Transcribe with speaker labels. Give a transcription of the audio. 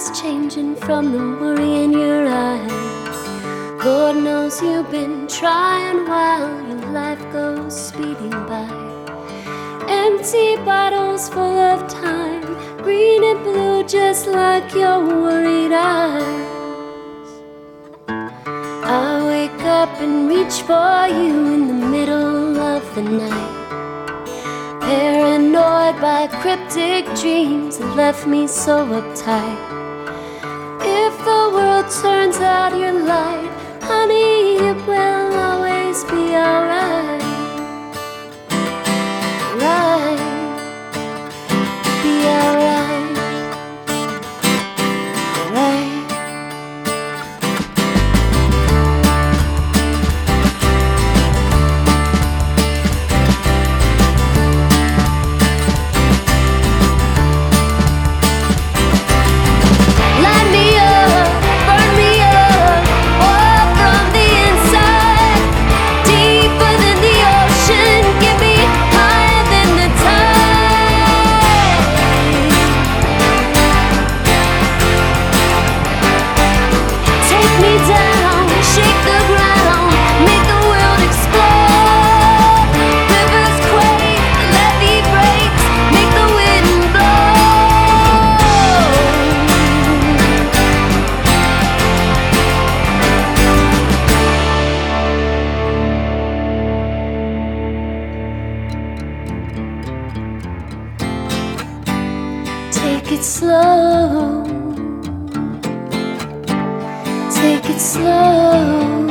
Speaker 1: is changing from the worry in your eyes. Lord knows you've been trying while your life goes speeding by. Empty bottles full of time, green and blue just like your worried eyes. I wake up and reach for you in the middle of the night, paranoid by cryptic dreams that left me so uptight. If the world turns out your light, honey, it will always be alright. Right, be alright. Right. Light me up, burn me up, oh, from the inside. Deeper than the ocean, get me higher than the tide. Take me down, shake the ground, make the world explode. Rivers quake, the levee breaks, make the wind blow. Take it slow, take it slow.